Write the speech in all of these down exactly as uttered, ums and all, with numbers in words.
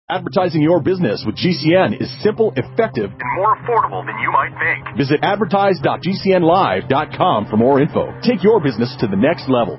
Advertising your business with G C N is simple, effective, and more affordable than you might think. Visit advertise dot g c n live dot com for more info. Take your business to the next level.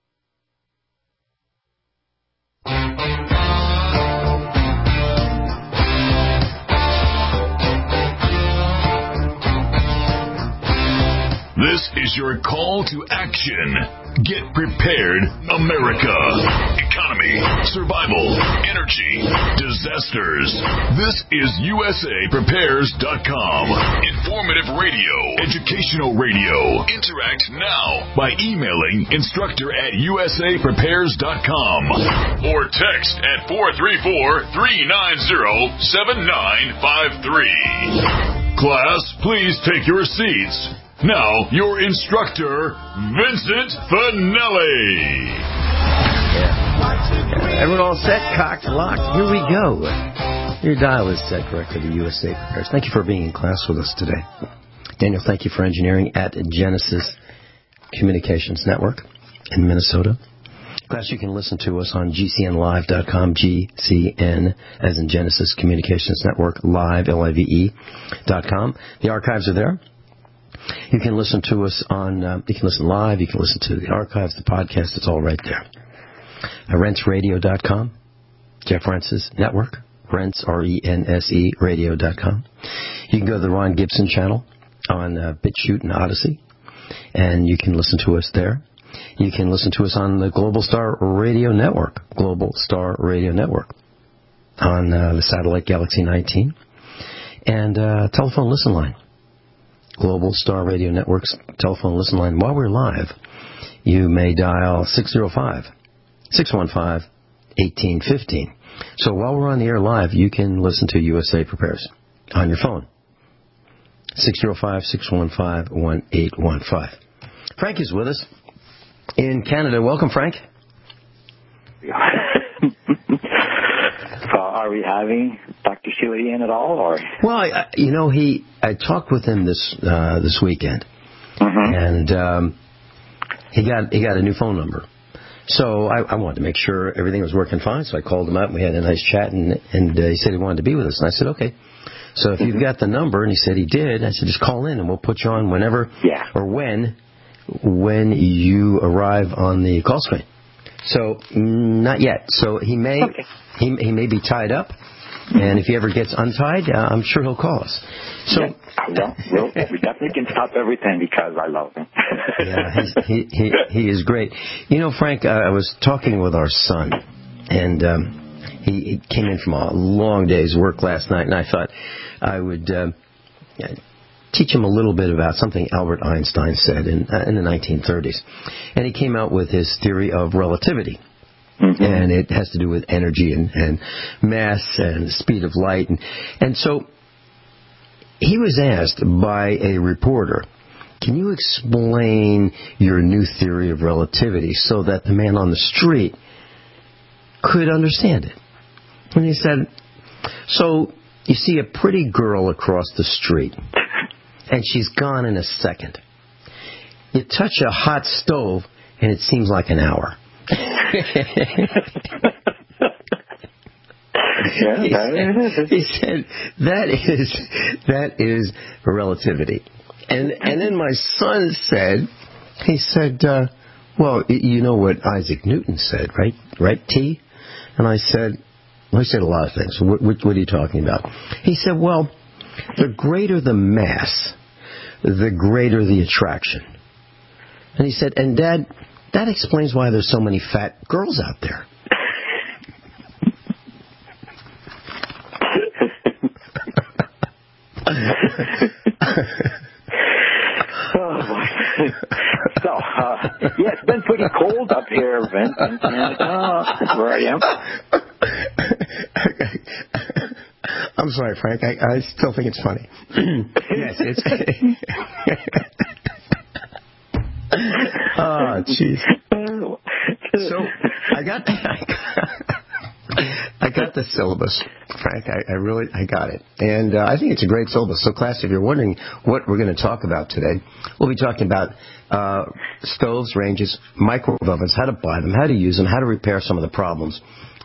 This is your call to action. Get prepared, America. Economy, survival, energy, disasters. This is U S A Prepares dot com. Informative radio, educational radio. Interact now by emailing instructor at U S A Prepares dot com or text at four three four, three nine zero, seven nine five three. Class, please take your seats. Now, your instructor, Vincent Finelli. Yeah. Everyone all set, cocked, locked? Here we go. Your dial is set correctly to U S A Prepares. Thank you for being in class with us today. Daniel, thank you for engineering at Genesis Communications Network in Minnesota. Class, you can listen to us on G C N live dot com, G C N as in Genesis Communications Network, live, L I V E, dot com. The archives are there. You can listen to us on, uh, you can listen live, you can listen to the archives, the podcast, it's all right there. Uh, Rents Radio dot com, Jeff Rense's network, Rents, R E N S E, radio dot com. You can go to the Ron Gibson channel on uh, BitChute and Odyssey, and you can listen to us there. You can listen to us on the Global Star Radio Network, Global Star Radio Network, on uh, the satellite Galaxy nineteen, and uh, telephone listen line. Global Star Radio Network's telephone listen line. While we're live, you may dial six oh five, six one five, one eight one five. So while we're on the air live, you can listen to U S A Prepares on your phone. six oh five, six one five, one eight one five. Frank is with us in Canada. Welcome, Frank. So are we having Doctor Shealy in at all, or? Well, I, you know, he. I talked with him this uh, this weekend, mm-hmm. and um, he got he got a new phone number. So I, I wanted to make sure everything was working fine. So I called him up, and we had a nice chat, and and uh, he said he wanted to be with us, and I said okay. So if mm-hmm. you've got the number, and he said he did, I said just call in, and we'll put you on whenever yeah. or when when you arrive on the call screen. So not yet. So he may okay. he he may be tied up, and if he ever gets untied, uh, I'm sure he'll call us. So yeah. well, we'll, we definitely can stop everything because I love him. yeah, he's, he he he is great. You know, Frank, uh, I was talking with our son, and um, he, he came in from a long day's work last night, and I thought I would. Uh, teach him a little bit about something Albert Einstein said in, uh, in the nineteen thirties. And he came out with his theory of relativity. Mm-hmm. And it has to do with energy and, and mass and the speed of light. And, and so he was asked by a reporter, can you explain your new theory of relativity so that the man on the street could understand it? And he said, so you see a pretty girl across the street, and she's gone in a second. You touch a hot stove, and it seems like an hour. yeah, he, said, he said, that is that is relativity. And and then my son said, he said, uh, well, you know what Isaac Newton said, right? Right, T? And I said, well, he said a lot of things. What, what, what are you talking about? He said, well, the greater the mass, the greater the attraction. And he said, and Dad, that explains why there's so many fat girls out there. Oh, boy. So, uh, yeah, it's been pretty cold up here, Vincent, and, uh, where I am. I'm sorry, Frank. I, I still think it's funny. Yes, it's. Oh, jeez. So I got, I got the syllabus, Frank. I, I really, I got it, and uh, I think it's a great syllabus. So, class, if you're wondering what we're going to talk about today, we'll be talking about uh, stoves, ranges, microwave ovens, how to buy them, how to use them, how to repair some of the problems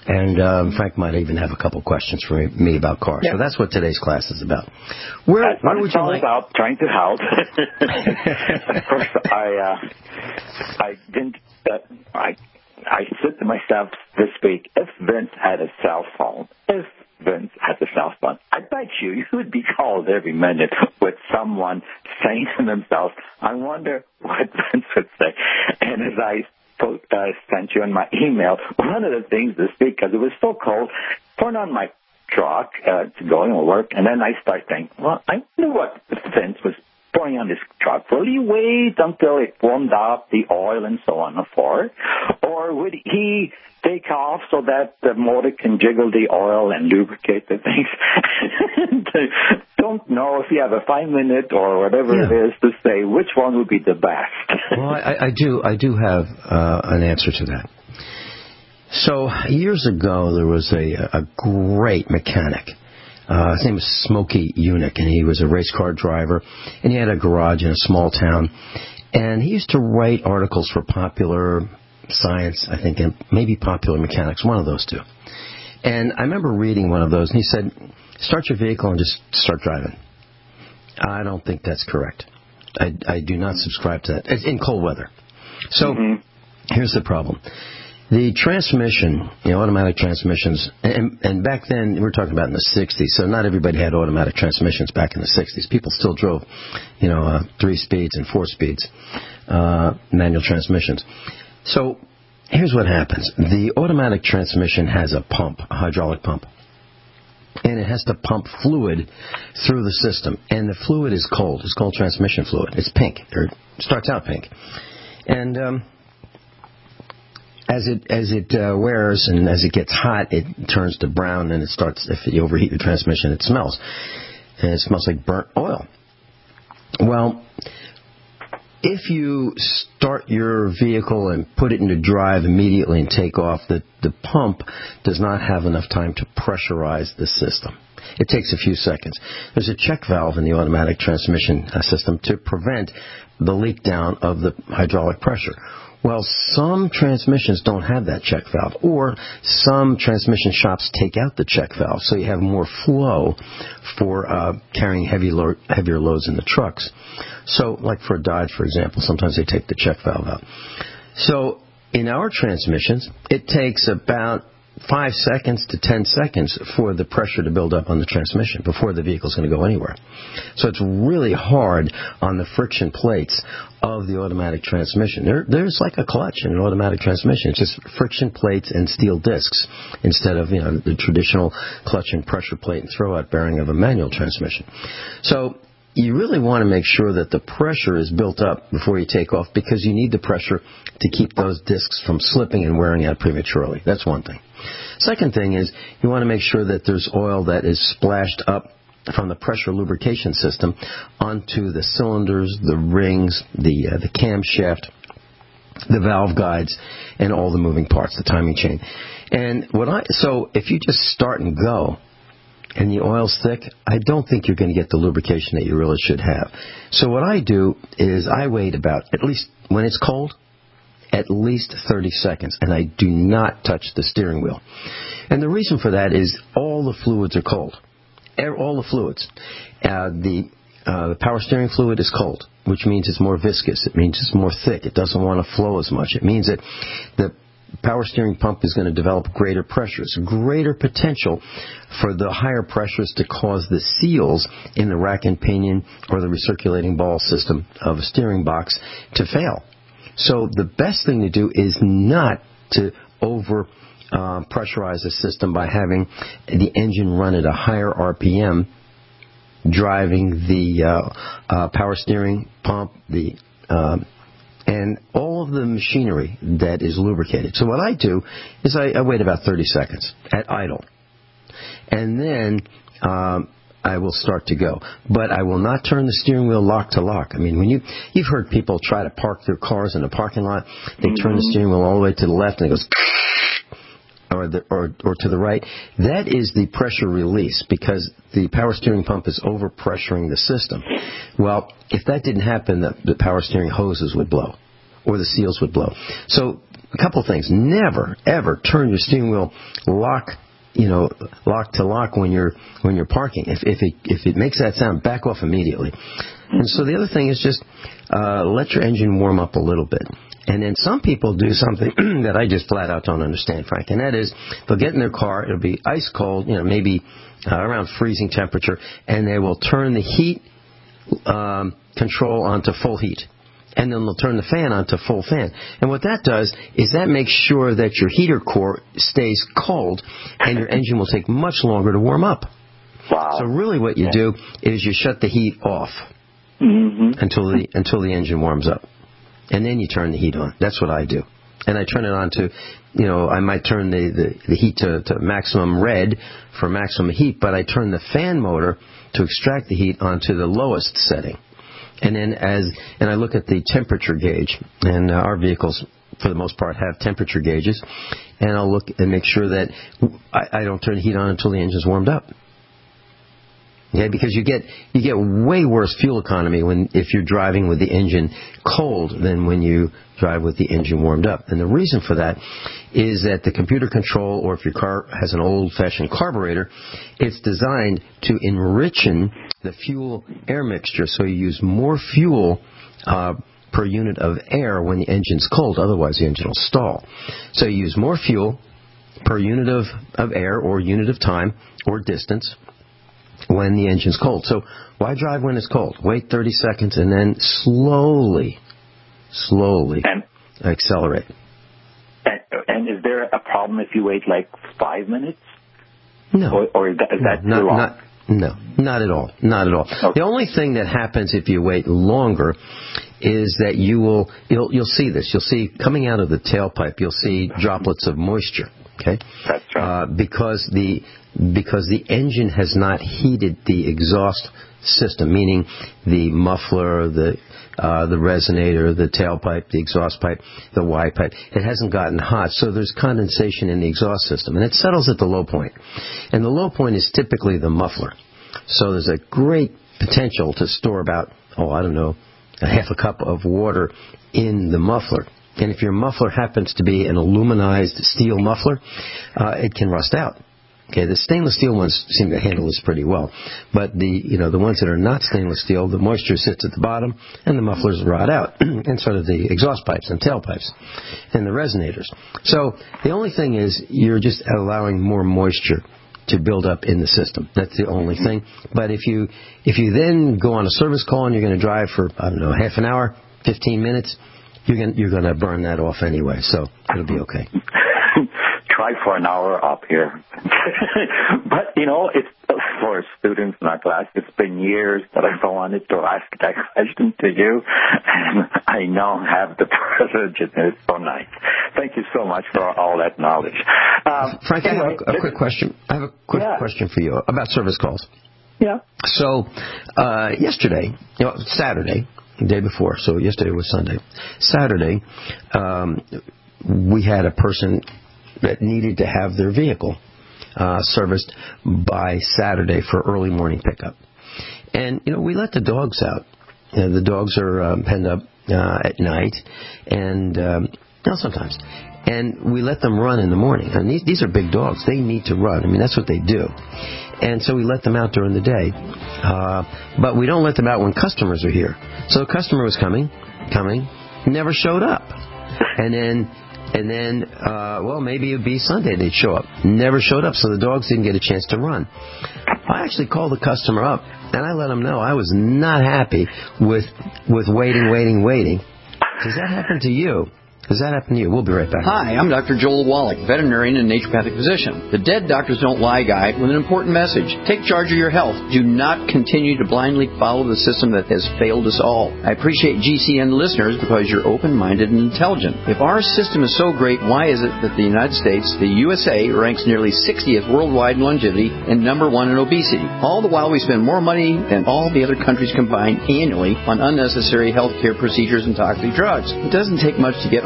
And um, Frank might even have a couple questions for me, me about cars. Yeah. So that's what today's class is about. Where, that's where what would it's you all like? about, trying to help. Of course, I uh, I didn't. Uh, I I said to myself this week, if Vince had a cell phone, if Vince had a cell phone, I bet you you would be called every minute with someone saying to themselves, "I wonder what Vince would say." And as I Uh, sent you in my email, one of the things this week, because it was so cold, turned on my truck uh, to go to work, and then I started thinking, well, I wonder what Vince was pouring on this truck. Will he wait until it warmed up the oil and so on and so forth? Or would he take off so that the motor can jiggle the oil and lubricate the things? Don't know if you have a five minute or whatever yeah. it is to say which one would be the best. Well, I, I do. I do have uh, an answer to that. So years ago, there was a, a great mechanic. Uh, his name was Smokey Unick, and he was a race car driver, and he had a garage in a small town. And he used to write articles for Popular Science, I think, and maybe Popular Mechanics, one of those two. And I remember reading one of those, and he said, start your vehicle and just start driving. I don't think that's correct. I, I do not subscribe to that. It's in cold weather. So mm-hmm. here's the problem. The transmission, you know, automatic transmissions, and, and back then, we were talking about in the sixties, so not everybody had automatic transmissions back in the sixties. People still drove, you know, uh, three speeds and four speeds, uh, manual transmissions. So here's what happens. The automatic transmission has a pump, a hydraulic pump, and it has to pump fluid through the system. And the fluid is cold. It's called transmission fluid. It's pink, or it starts out pink. And um, as it as it uh, wears and as it gets hot, it turns to brown, and it starts, if you overheat the transmission, it smells. And it smells like burnt oil. Well, if you start your vehicle and put it into drive immediately and take off, the, the pump does not have enough time to pressurize the system. It takes a few seconds. There's a check valve in the automatic transmission system to prevent the leak down of the hydraulic pressure. Well, some transmissions don't have that check valve, or some transmission shops take out the check valve, so you have more flow for uh, carrying heavy lo- heavier loads in the trucks. So, like for a Dodge, for example, sometimes they take the check valve out. So, in our transmissions, it takes about five seconds to ten seconds for the pressure to build up on the transmission before the vehicle's going to go anywhere. So it's really hard on the friction plates of the automatic transmission. There, there's like a clutch in an automatic transmission. It's just friction plates and steel discs instead of, you know, the traditional clutch and pressure plate and throw-out bearing of a manual transmission. So you really want to make sure that the pressure is built up before you take off, because you need the pressure to keep those discs from slipping and wearing out prematurely. That's one thing. Second thing is you want to make sure that there's oil that is splashed up from the pressure lubrication system onto the cylinders, the rings, the uh, the camshaft, the valve guides, and all the moving parts, the timing chain. And what I so if you just start and go, and the oil's thick, I don't think you're going to get the lubrication that you really should have. So what I do is I wait about, at least when it's cold, at least thirty seconds, and I do not touch the steering wheel. And the reason for that is all the fluids are cold. All the fluids. Uh, the, uh, the power steering fluid is cold, which means it's more viscous. It means it's more thick. It doesn't want to flow as much. It means that the power steering pump is going to develop greater pressures, greater potential for the higher pressures to cause the seals in the rack and pinion or the recirculating ball system of a steering box to fail. So the best thing to do is not to over uh, pressurize the system by having the engine run at a higher R P M, driving the uh, uh, power steering pump, the uh, and all of the machinery that is lubricated. So what I do is I, I wait about thirty seconds at idle, and then um, I will start to go. But I will not turn the steering wheel lock to lock. I mean, when you, you've heard people try to park their cars in a parking lot, they mm-hmm. turn the steering wheel all the way to the left and it goes, or, the, or, or to the right. That is the pressure release, because the power steering pump is overpressuring the system. Well, if that didn't happen, the, the power steering hoses would blow, or the seals would blow. So a couple things. Never, ever turn your steering wheel lock, you know, lock to lock when you're when you're parking. If if it if it makes that sound, back off immediately. And so the other thing is just uh, let your engine warm up a little bit. And then some people do something that I just flat out don't understand, Frank, and that is they'll get in their car, it'll be ice cold, you know, maybe uh, around freezing temperature, and they will turn the heat um, control onto full heat. And then they'll turn the fan on to full fan. And what that does is that makes sure that your heater core stays cold and your engine will take much longer to warm up. Wow. So really what you do is you shut the heat off mm-hmm. until the until the engine warms up. And then you turn the heat on. That's what I do. And I turn it on to, you know, I might turn the, the, the heat to, to maximum red for maximum heat, but I turn the fan motor to extract the heat onto the lowest setting. And then as, and I look at the temperature gauge, and uh, our vehicles, for the most part, have temperature gauges, and I'll look and make sure that I, I don't turn the heat on until the engine's warmed up. Okay, because you get you get way worse fuel economy when if you're driving with the engine cold than when you drive with the engine warmed up. And the reason for that is that the computer control, or if your car has an old-fashioned carburetor, it's designed to enrichen the fuel-air mixture, so you use more fuel uh, per unit of air when the engine's cold. Otherwise, the engine will stall. So you use more fuel per unit of, of air or unit of time or distance when the engine's cold. So why drive when it's cold? Wait thirty seconds and then slowly, slowly and, accelerate. And, and is there a problem if you wait like five minutes? No. Or, or is that, is that no, too long? Not, no, not at all. Not at all. Okay. The only thing that happens if you wait longer is that you will, you'll, you'll see this. You'll see coming out of the tailpipe, you'll see droplets of moisture. Okay? That's right. Uh, because the because the engine has not heated the exhaust system, meaning the muffler, the uh, the resonator, the tailpipe, the exhaust pipe, the Y pipe. It hasn't gotten hot, so there's condensation in the exhaust system, and it settles at the low point. And the low point is typically the muffler. So there's a great potential to store about, oh, I don't know, a half a cup of water in the muffler. And if your muffler happens to be an aluminized steel muffler, uh, it can rust out. Okay, the stainless steel ones seem to handle this pretty well, but the you know the ones that are not stainless steel, the moisture sits at the bottom, and the mufflers rot out, and so do the exhaust pipes and tailpipes, and the resonators. So the only thing is you're just allowing more moisture to build up in the system. That's the only thing. But if you if you then go on a service call and you're going to drive for I don't know half an hour, fifteen minutes. You're going you're going to burn that off anyway, so it'll be okay. Try for an hour up here. But, you know, it's for students in our class, it's been years that I've wanted to ask that question to you, and I now have the privilege, and it's so nice. Thank you so much for all that knowledge. Um, Frank, anyway, I have a, a quick question. I have a quick yeah. question for you about service calls. Yeah. So, uh, yesterday, you know, Saturday, the day before, so yesterday was Sunday. Saturday, um, we had a person that needed to have their vehicle uh, serviced by Saturday for early morning pickup. And, you know, we let the dogs out. You know, the dogs are um, penned up uh, at night, and, um, you know, sometimes. And we let them run in the morning. And these, these are big dogs. They need to run. I mean, that's what they do. And so we let them out during the day. Uh, but we don't let them out when customers are here. So a customer was coming, coming, never showed up. And then, and then, uh, well, maybe it would be Sunday they'd show up. Never showed up, so the dogs didn't get a chance to run. I actually called the customer up, and I let them know I was not happy with with waiting, waiting, waiting. Does that happen to you? Does that happen to you? We'll be right back. Hi, I'm Doctor Joel Wallach, veterinarian and naturopathic physician. The Dead Doctors Don't Lie guy with an important message. Take charge of your health. Do not continue to blindly follow the system that has failed us all. I appreciate G C N listeners because you're open-minded and intelligent. If our system is so great, why is it that the United States, the U S A, ranks nearly sixtieth worldwide in longevity and number one in obesity? All the while we spend more money than all the other countries combined annually on unnecessary health care procedures and toxic drugs. It doesn't take much to get on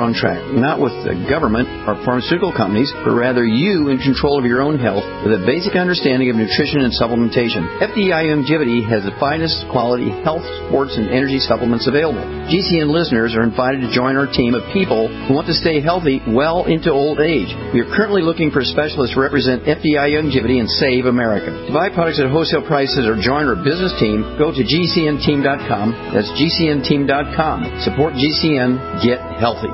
on track, not with the government or pharmaceutical companies, but rather you in control of your own health with a basic understanding of nutrition and supplementation. F D I Longevity has the finest quality health, sports, and energy supplements available. G C N listeners are invited to join our team of people who want to stay healthy well into old age. We are currently looking for specialists to represent F D I Longevity and Save America. To buy products at wholesale prices or join our business team, go to G C N team dot com. That's G C N team dot com. Support G C N. Get healthy.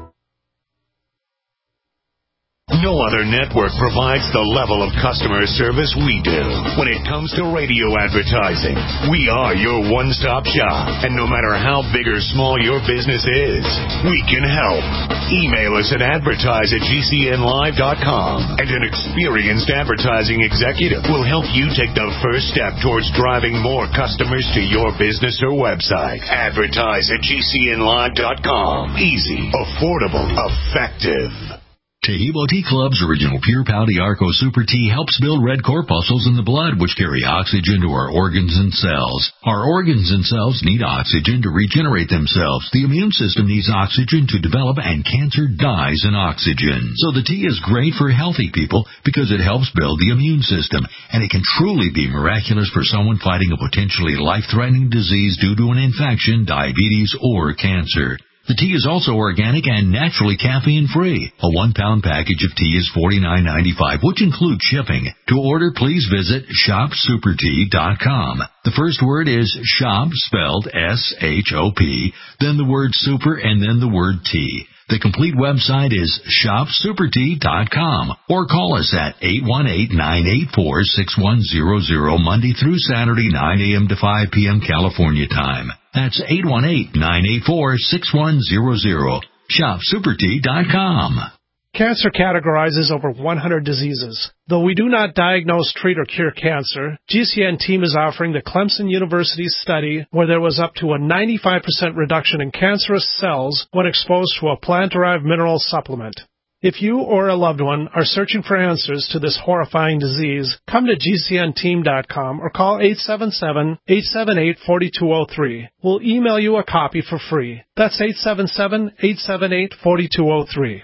No other network provides the level of customer service we do. When it comes to radio advertising, we are your one-stop shop. And no matter how big or small your business is, we can help. Email us at advertise at G C N live dot com, and an experienced advertising executive will help you take the first step towards driving more customers to your business or website. Advertise at G C N live dot com. Easy, affordable, effective. Taheebo Tea Club's original Pure Pau Arco Super Tea helps build red corpuscles in the blood, which carry oxygen to our organs and cells. Our organs and cells need oxygen to regenerate themselves. The immune system needs oxygen to develop, and cancer dies in oxygen. So the tea is great for healthy people because it helps build the immune system, and it can truly be miraculous for someone fighting a potentially life-threatening disease due to an infection, diabetes, or cancer. The tea is also organic and naturally caffeine-free. A one-pound package of tea is forty-nine ninety-five, which includes shipping. To order, please visit shop super tea dot com. The first word is shop, spelled S H O P, then the word super, and then the word tea. The complete website is shop super tea dot com, or call us at eight one eight, nine eight four, six one zero zero Monday through Saturday, nine a.m. to five p.m. California time. That's eight one eight, nine eight four, six one zero zero. shop super tea dot com. Cancer categorizes over one hundred diseases. Though we do not diagnose, treat, or cure cancer, G C N team is offering the Clemson University study where there was up to a ninety-five percent reduction in cancerous cells when exposed to a plant-derived mineral supplement. If you or a loved one are searching for answers to this horrifying disease, come to G C N team dot com or call eight seven seven, eight seven eight, four two zero three. We'll email you a copy for free. That's eight seven seven, eight seven eight, four two zero three.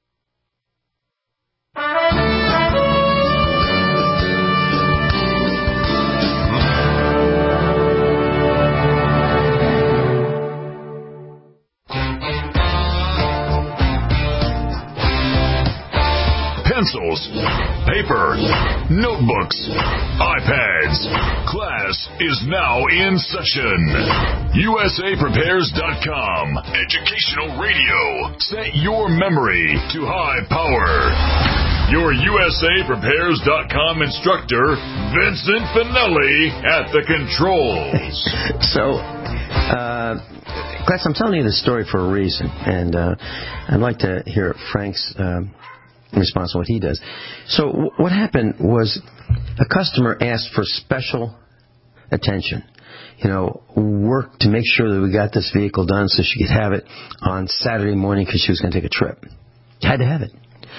Pencils, paper, notebooks, iPads. Class is now in session. U S A Prepares dot com. Educational radio. Set your memory to high power. Your U S A Prepares dot com instructor, Vincent Finelli, at the controls. So, uh, class, I'm telling you this story for a reason, and uh, I'd like to hear Frank's Uh, in response to what he does. So w- what happened was a customer asked for special attention. You know, work to make sure that we got this vehicle done so she could have it on Saturday morning because she was going to take a trip. Had to have it.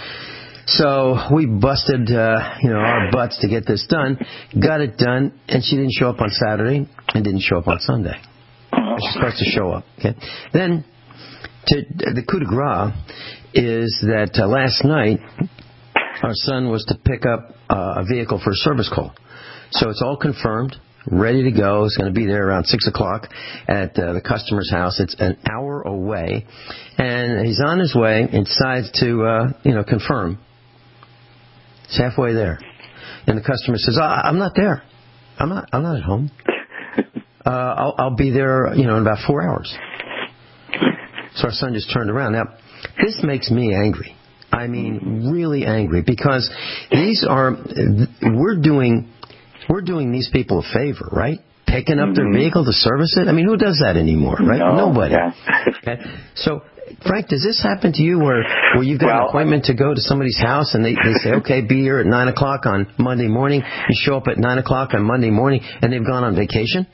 So we busted, uh, you know, our butts to get this done, got it done, and she didn't show up on Saturday and didn't show up on Sunday. She's supposed to show up. Okay. Then, to the coup de grace is that uh, last night our son was to pick up uh, a vehicle for a service call. So it's all confirmed, ready to go. It's going to be there around six o'clock at uh, the customer's house. It's an hour away, and he's on his way and decides to, uh, you know, confirm. It's halfway there, and the customer says, oh, "I'm not there. I'm not. I'm not at home. Uh, I'll, I'll be there, you know, in about four hours." So our son just turned around. Now, this makes me angry. I mean, really angry, because these are we're doing we're doing these people a favor, right? Picking up mm-hmm. their vehicle to service it. I mean, who does that anymore, right? No, Nobody. Yeah. Okay. So, Frank, does this happen to you, where where you've got well, an appointment to go to somebody's house and they they say, okay, be here at nine o'clock on Monday morning. You show up at nine o'clock on Monday morning, and they've gone on vacation?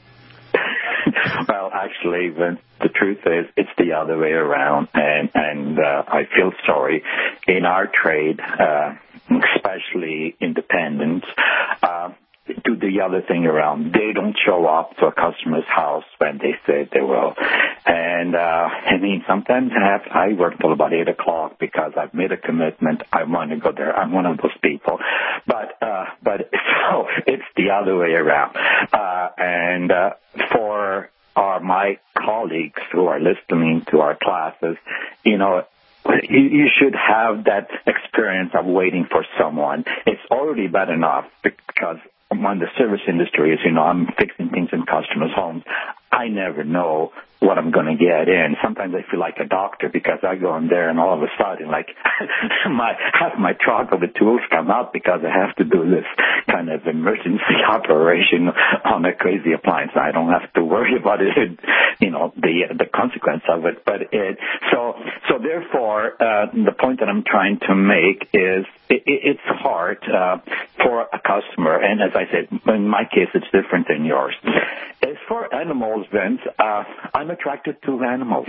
Well, actually, the, the truth is it's the other way around, and, and uh, I feel sorry. In our trade, uh, especially independents, uh, to the the other thing around. They don't show up to a customer's house when they say they will. And, uh, I mean, sometimes I, have, I work till about eight o'clock because I've made a commitment. I want to go there. I'm one of those people. But, uh, but so it's the other way around. Uh, and, uh, for our, my colleagues who are listening to our classes, you know, You, you should have that experience of waiting for someone. It's already bad enough because when the service industry is, you know, I'm fixing things in customers' homes. I never know what I'm going to get in. Sometimes I feel like a doctor because I go in there and all of a sudden, like, my half my truck of the tools come out because I have to do this kind of emergency operation on a crazy appliance. I don't have to worry about it, you know, the the consequence of it. But it so so therefore, uh, the point that I'm trying to make is it, it, it's hard uh, for a customer, and as I said, in my case, it's different than yours. As for animals, Vince, uh, I'm attracted to animals.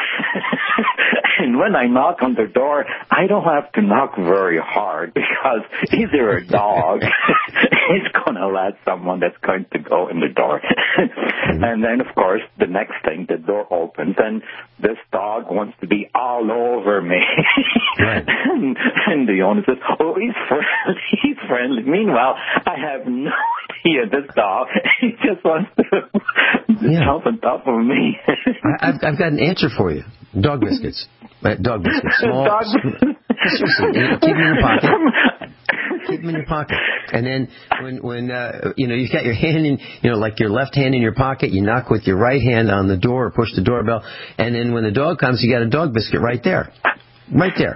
And when I knock on the door, I don't have to knock very hard because either a dog is going to let someone that's going to go in the door. And then, of course, the next thing, the door opens, and this dog wants to be all over me. Right. and, and the owner says, oh, he's friendly. He's friendly. Meanwhile, I have no idea this dog, he just wants to yeah. jump on top of me. I, I've, I've got an answer for you. Dog biscuits. Uh, dog biscuits. Small. Dog Seriously, keep them in your pocket. Keep them in your pocket. And then when, when uh, you know, you've got your hand in, you know, like your left hand in your pocket, you knock with your right hand on the door or push the doorbell. And then when the dog comes, you got a dog biscuit right there. Right there.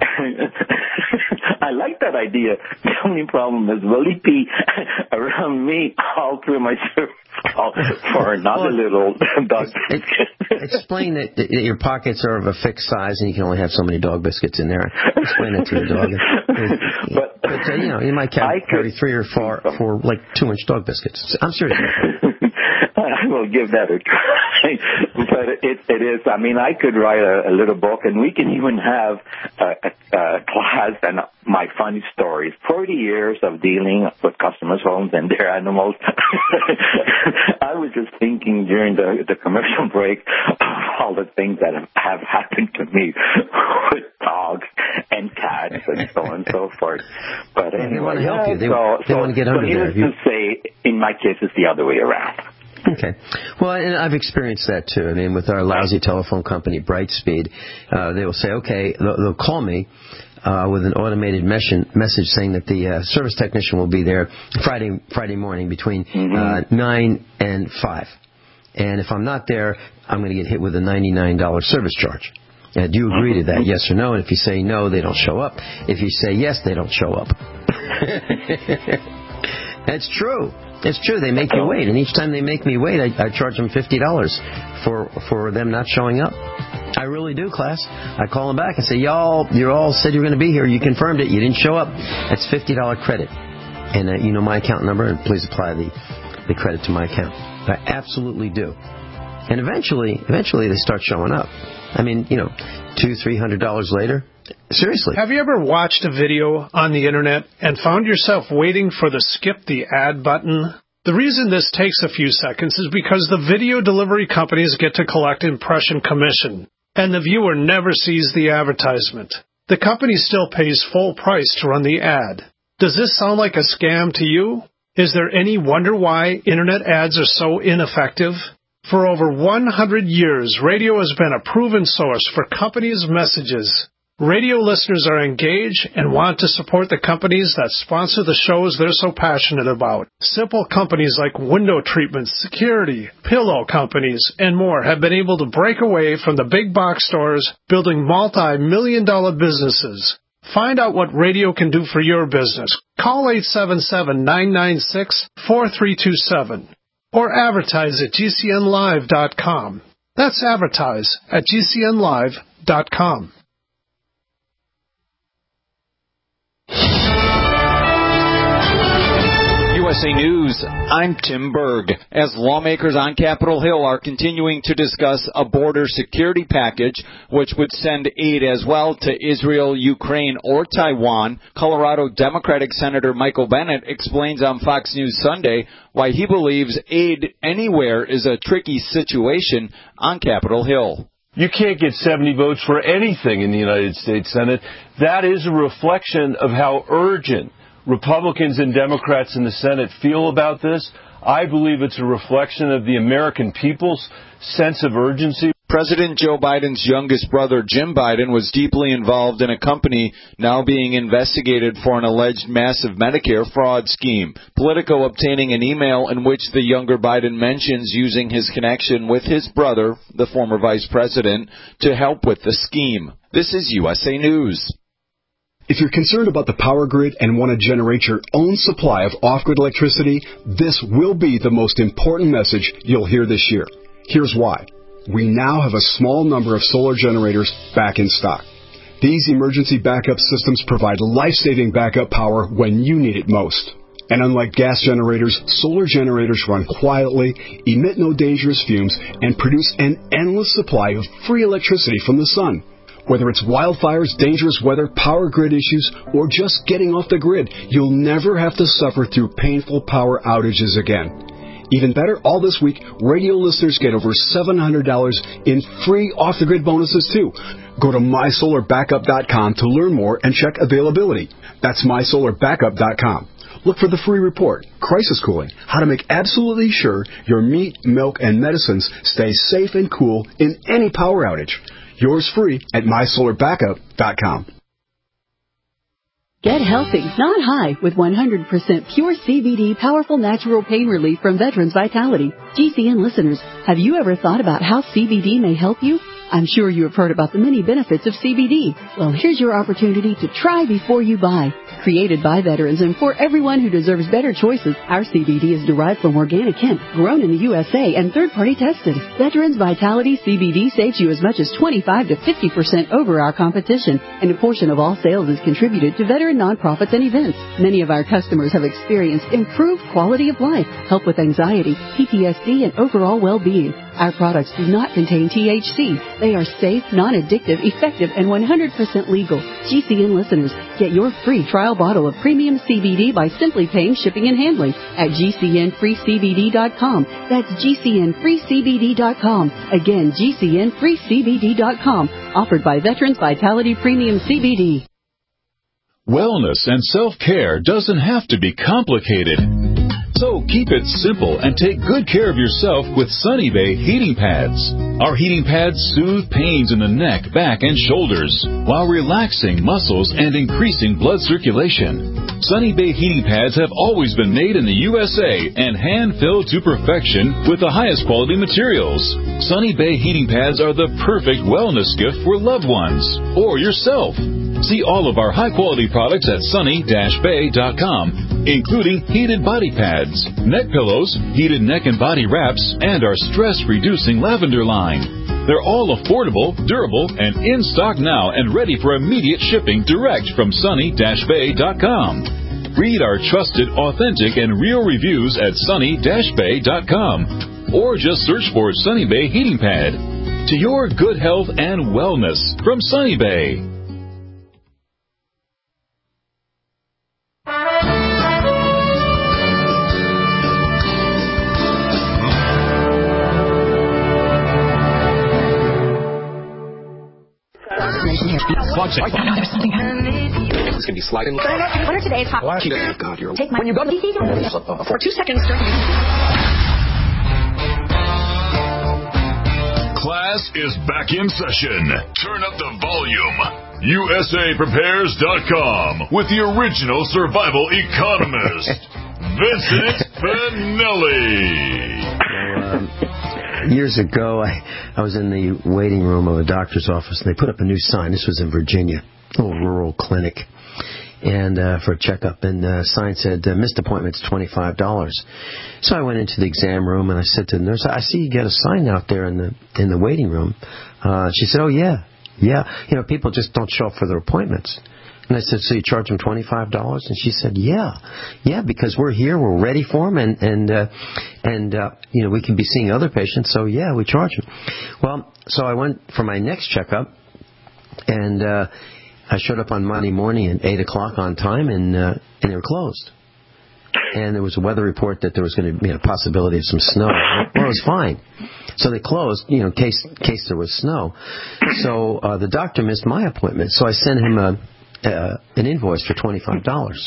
I like that idea. The only problem is, will he pee around me all through my service call for another well, little dog biscuit? Explain that, that your pockets are of a fixed size and you can only have so many dog biscuits in there. Explain it to the dog. But, but uh, you know, you might carry could, three or four for like two-inch dog biscuits. I'm serious. I will give that a try. But it, it is, I mean, I could write a, a little book, and we can even have a, a, a class and my funny stories. forty years of dealing with customers' homes and their animals. I was just thinking during the, the commercial break of all the things that have, have happened to me with dogs and cats and so on and so forth. But anyway, they want to help yeah, you. They, so, they so, want to get under so there. Needless to say, in my case, it's the other way around. Okay. Well, and I've experienced that too. I mean, with our lousy telephone company, Brightspeed, uh, they will say, okay, they'll, they'll call me uh, with an automated mes- message saying that the uh, service technician will be there Friday Friday morning between mm-hmm. uh, nine and five. And if I'm not there, I'm going to get hit with a ninety-nine dollars service charge. Uh, do you agree to that, yes or no? And if you say no, they don't show up. If you say yes, they don't show up. That's true. It's true. They make you wait, and each time they make me wait, I, I charge them fifty dollars for for them not showing up. I really do, class. I call them back and say, y'all, you all said you were going to be here. You confirmed it. You didn't show up. That's fifty dollars credit. And uh, you know my account number, and please apply the, the credit to my account. I absolutely do. And eventually, eventually they start showing up. I mean, you know, two, three hundred dollars later. Seriously. Have you ever watched a video on the internet and found yourself waiting for the skip the ad button? The reason this takes a few seconds is because the video delivery companies get to collect impression commission, and the viewer never sees the advertisement. The company still pays full price to run the ad. Does this sound like a scam to you? Is there any wonder why internet ads are so ineffective? For over one hundred years, radio has been a proven source for companies' messages. Radio listeners are engaged and want to support the companies that sponsor the shows they're so passionate about. Simple companies like window treatments, security, pillow companies, and more have been able to break away from the big box stores, building multi-million dollar businesses. Find out what radio can do for your business. Call eight seven seven, nine nine six, four three two seven or advertise at G C N live dot com. That's advertise at G C N live dot com. U S A News, I'm Tim Berg. As lawmakers on Capitol Hill are continuing to discuss a border security package, which would send aid as well to Israel, Ukraine, or Taiwan, Colorado Democratic Senator Michael Bennet explains on Fox News Sunday why he believes aid anywhere is a tricky situation on Capitol Hill. You can't get seventy votes for anything in the United States Senate. That is a reflection of how urgent Republicans and Democrats in the Senate feel about this. I believe it's a reflection of the American people's sense of urgency. President Joe Biden's youngest brother, Jim Biden, was deeply involved in a company now being investigated for an alleged massive Medicare fraud scheme. Politico obtaining an email in which the younger Biden mentions using his connection with his brother, the former vice president, to help with the scheme. This is U S A News. If you're concerned about the power grid and want to generate your own supply of off-grid electricity, this will be the most important message you'll hear this year. Here's why. We now have a small number of solar generators back in stock. These emergency backup systems provide life-saving backup power when you need it most. And unlike gas generators, solar generators run quietly, emit no dangerous fumes, and produce an endless supply of free electricity from the sun. Whether it's wildfires, dangerous weather, power grid issues, or just getting off the grid, you'll never have to suffer through painful power outages again. Even better, all this week, radio listeners get over seven hundred dollars in free off-the-grid bonuses, too. Go to my solar backup dot com to learn more and check availability. That's my solar backup dot com. Look for the free report, Crisis Cooling, how to make absolutely sure your meat, milk, and medicines stay safe and cool in any power outage. Yours free at my solar backup dot com. Get healthy, not high, with one hundred percent pure C B D powerful natural pain relief from Veterans Vitality. G C N listeners, have you ever thought about how C B D may help you? I'm sure you have heard about the many benefits of C B D. Well, here's your opportunity to try before you buy. Created by veterans and for everyone who deserves better choices, our C B D is derived from organic hemp, grown in the U S A and third-party tested. Veterans Vitality C B D saves you as much as twenty-five to fifty percent over our competition, and a portion of all sales is contributed to veteran nonprofits and events. Many of our customers have experienced improved quality of life, help with anxiety, P T S D, and overall well-being. Our products do not contain T H C. They are safe, non-addictive, effective, and one hundred percent legal. G C N listeners, get your free trial bottle of premium C B D by simply paying shipping and handling at G C N free C B D dot com. That's G C N free C B D dot com. Again, G C N free C B D dot com. Offered by Veterans Vitality Premium C B D. Wellness and self-care doesn't have to be complicated. So keep it simple and take good care of yourself with Sunny Bay heating pads. Our heating pads soothe pains in the neck, back, and shoulders while relaxing muscles and increasing blood circulation. Sunny Bay heating pads have always been made in the U S A and hand-filled to perfection with the highest quality materials. Sunny Bay heating pads are the perfect wellness gift for loved ones or yourself. See all of our high-quality products at sunny dash bay dot com, including heated body pads, neck pillows, heated neck and body wraps, and our stress-reducing lavender line. They're all affordable, durable, and in stock now and ready for immediate shipping direct from sunny dash bay dot com. Read our trusted, authentic, and real reviews at sunny dash bay dot com, or just search for Sunny Bay Heating Pad. To your good health and wellness from Sunny Bay. Right now, there's something happening. It's going to be sliding. What are today's hot? Oh, God, you're... Take my... When you go to the... For two seconds, start... Class is back in session. Turn up the volume. U S A prepares dot com with the original survival economist, Vincent Finelli. Um, years ago, I, I was in the waiting room of a doctor's office, and they put up a new sign. This was in Virginia, a little rural clinic, and uh, for a checkup. And the uh, sign said, uh, missed appointments, twenty-five dollars. So I went into the exam room, and I said to the nurse, I see you get a sign out there in the in the waiting room. Uh, she said, oh, yeah, yeah. You know, people just don't show up for their appointments. And I said, so you charge them twenty-five dollars? And she said, yeah. Yeah, because we're here, we're ready for them, and, and, uh, and uh, you know, we can be seeing other patients, so yeah, we charge them. Well, so I went for my next checkup, and uh, I showed up on Monday morning at eight o'clock on time, and, uh, and they were closed. And there was a weather report that there was going to be a possibility of some snow. Well, it was fine. So they closed, you know, in case, in case there was snow. So uh, the doctor missed my appointment, so I sent him a Uh, an invoice for twenty-five dollars.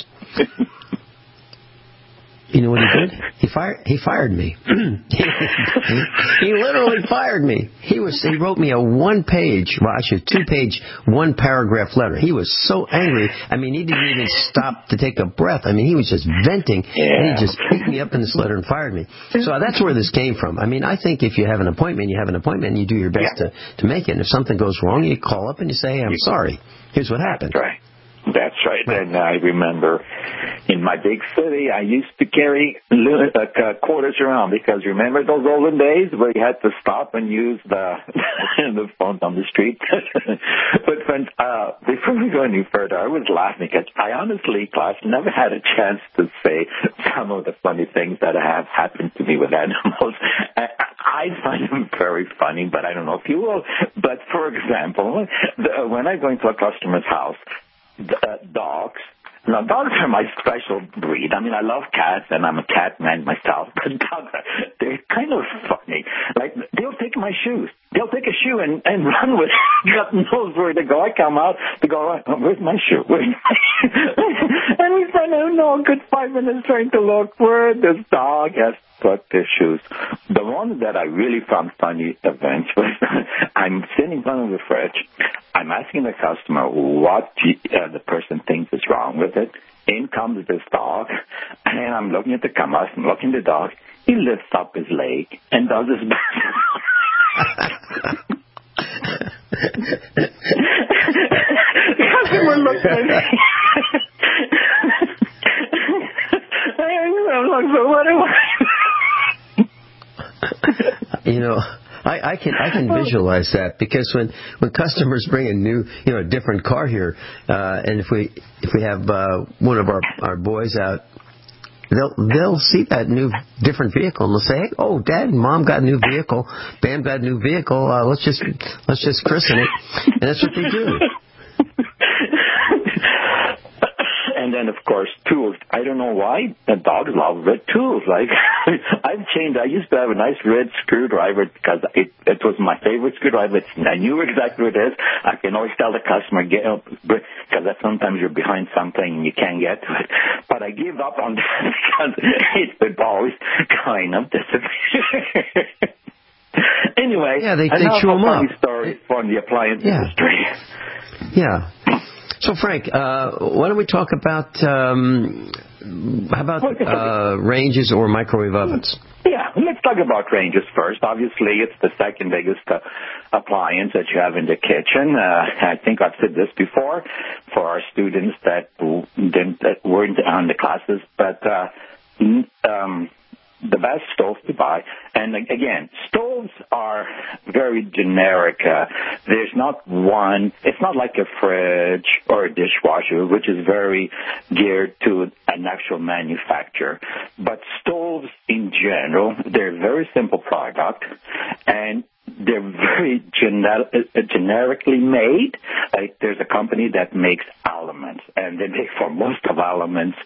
You know what he did? He fired. He fired me. he, he literally fired me. He was. He wrote me a one-page, well, actually two-page, one-paragraph letter. He was so angry. I mean, he didn't even stop to take a breath. I mean, he was just venting, yeah. and he just beat me up in this letter and fired me. So that's where this came from. I mean, I think if you have an appointment, you have an appointment, and you do your best yeah. to to make it. And if something goes wrong, you call up and you say, "Hey, I'm sorry. Here's what happened." That's right. That's right. And I remember in my big city, I used to carry uh, quarters around because remember those olden days where you had to stop and use the the phone on the street? But when, uh, before we go any further, I was laughing because I honestly, class, never had a chance to say some of the funny things that have happened to me with animals. I find them very funny, but I don't know if you will. But for example, the, when I go into a customer's house, Uh, dogs. Now, dogs are my special breed. I mean, I love cats, and I'm a cat man myself. But dogs, are, they're kind of funny. Like, they'll take my shoes. They'll take a shoe and, and run with it. God knows where they go. I come out to go, oh, where's my shoe? Where's my shoe? And we spend, I don't know, a good five minutes trying to look where this dog has put their shoes. The one that I really found funny eventually, I'm sitting in front of the fridge. I'm asking the customer what uh, the person thinks is wrong with it. In comes this dog, and I'm looking at the camera, I'm looking at the dog. He lifts up his leg and does his best. The customer looks at me. I'm like, so what am I? You know, I, I can I can visualize that because when, when customers bring a new, you know, a different car here, uh, and if we if we have uh, one of our, our boys out, they'll they'll see that new different vehicle and they'll say, hey, oh, Dad and Mom got a new vehicle, Bam got a new vehicle, uh, let's just let's just christen it, and that's what they do. And then, of course, tools. I don't know why the dogs love red tools. Like, I've changed. I used to have a nice red screwdriver because it, it was my favorite screwdriver. It's, I knew exactly what it is. I can always tell the customer, get up, because sometimes you're behind something and you can't get to it. But I give up on that because it would always kind of disappear. Anyway, yeah, they, they chew them up. Story from the appliance yeah. industry. Yeah. So, Frank, uh, why don't we talk about, um, how about uh, ranges or microwave ovens? Yeah, let's talk about ranges first. Obviously, it's the second biggest uh, appliance that you have in the kitchen. Uh, I think I've said this before for our students that didn't that weren't on the classes, but uh, um, the best stove to buy. And again, stoves are very generic. Uh, there's not one, it's not like a fridge or a dishwasher, which is very geared to an actual manufacturer. But stoves in general, they're a very simple product, and they're very gener- generically made. Like there's a company that makes Elements, and they make for most of Elements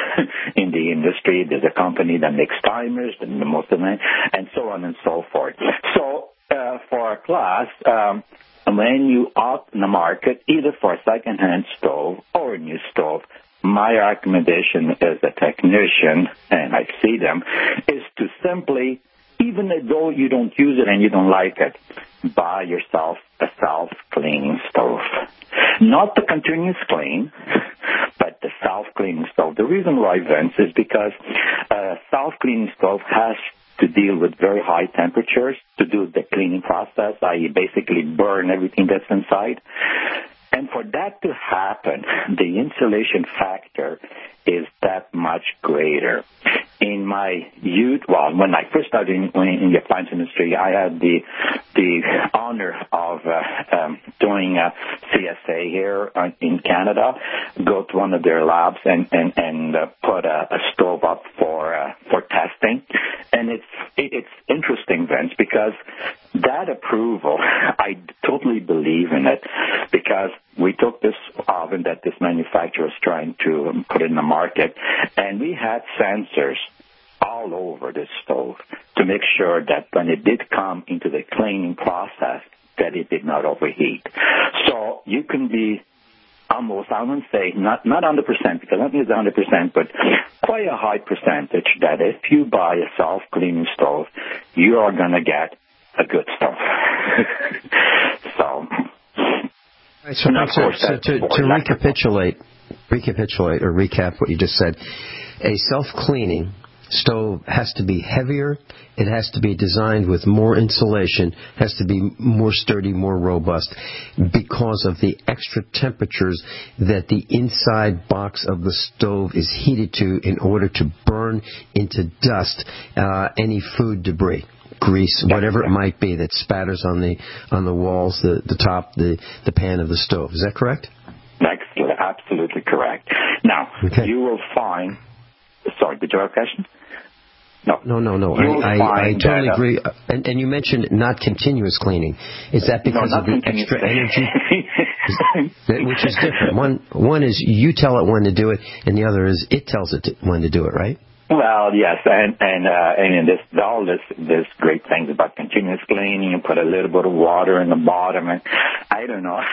in the industry. There's a company that makes timers, and most of them, and so on and so forth. So uh, for our class, um, when you opt in the market, either for a second-hand stove or a new stove, my recommendation as a technician, and I see them, is to simply, even though you don't use it and you don't like it, buy yourself a self-cleaning stove. Not the continuous clean, but the self-cleaning stove. The reason why, Vince, is because a self-cleaning stove has to deal with very high temperatures to do the cleaning process, that is basically burn everything that's inside. And for that to happen, the insulation factor is that much greater. in my youth, well, when I first started in, in the appliance industry, I had the the honor of uh, um, doing a C S A here in Canada, go to one of their labs and and, and uh, put a, a stove up for uh, for testing. And it's it, it's interesting, Vince, because that approval, I totally believe in it, because we took this oven that this manufacturer was trying to put in the market, and we had sensors all over this stove to make sure that when it did come into the cleaning process, that it did not overheat. So you can be almost, I wouldn't say, not not one hundred percent, because I don't think it's one hundred percent, but quite a high percentage that if you buy a self-cleaning stove, you are going to get a good stove. so... Right, so, so, so to, to recapitulate, recapitulate or recap what you just said, a self-cleaning stove has to be heavier, it has to be designed with more insulation, has to be more sturdy, more robust, because of the extra temperatures that the inside box of the stove is heated to in order to burn into dust uh, any food debris, grease, whatever it might be that spatters on the on the walls, the, the top, the, the pan of the stove. Is that correct? That's absolutely correct. Now, okay. You will find... Sorry, did you have a question? No. No, no, no. I, I, I totally that, uh, agree. And, and you mentioned not continuous cleaning. Is that because no, of the extra energy? Is, which is different. One one is you tell it when to do it, and the other is it tells it to, when to do it, right? Well, yes, and and uh, and this all this this great things about continuous cleaning. You put a little bit of water in the bottom, and I don't know.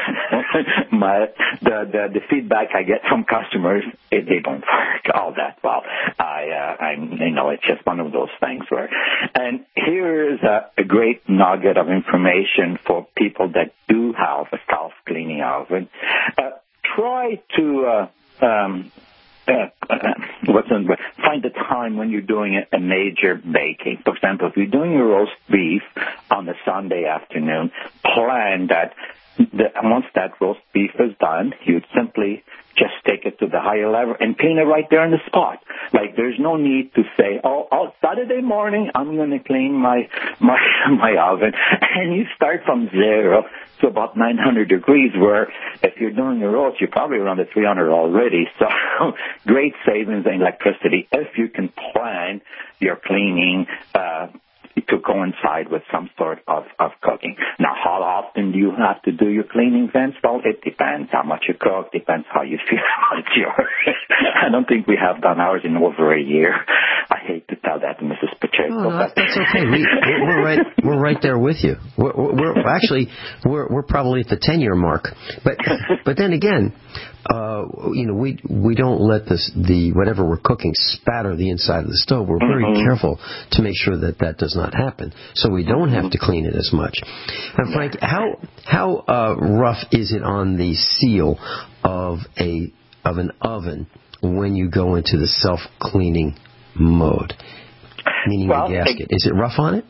My the, the the feedback I get from customers, it, they don't work all that well. I uh, I you know it's just one of those things where, and here is a, a great nugget of information for people that do have a self cleaning oven. Uh, try to. Uh, um, Uh, what's in, find the time when you're doing a, a major baking. For example, if you're doing your roast beef on a Sunday afternoon, plan that the, once that roast beef is done, you'd simply just take it to the higher level and clean it right there on the spot. Like, there's no need to say, oh, oh Saturday morning, I'm going to clean my, my, my oven. And you start from zero to about nine hundred degrees, where if you're doing a roast, you're probably around the three hundred already. So great savings in electricity if you can plan your cleaning, uh, to coincide with some sort of, of cooking. Now, how often do you have to do your cleaning, Vince? Well, it depends how much you cook, depends how you feel about your... I don't think we have done ours in over a year. I hate to tell that to Missus Pacheco. Oh, no, that's, that's okay. We, we're right. We're right there with you. We're, we're actually we're we're probably at the ten-year mark. But but then again, uh, you know, we we don't let this the whatever we're cooking spatter the inside of the stove. We're very mm-hmm. careful to make sure that that does not happen, so we don't have to clean it as much. Now, Frank, how how uh, rough is it on the seal of a of an oven when you go into the self-cleaning mode, meaning well, the gasket? Is it rough on it?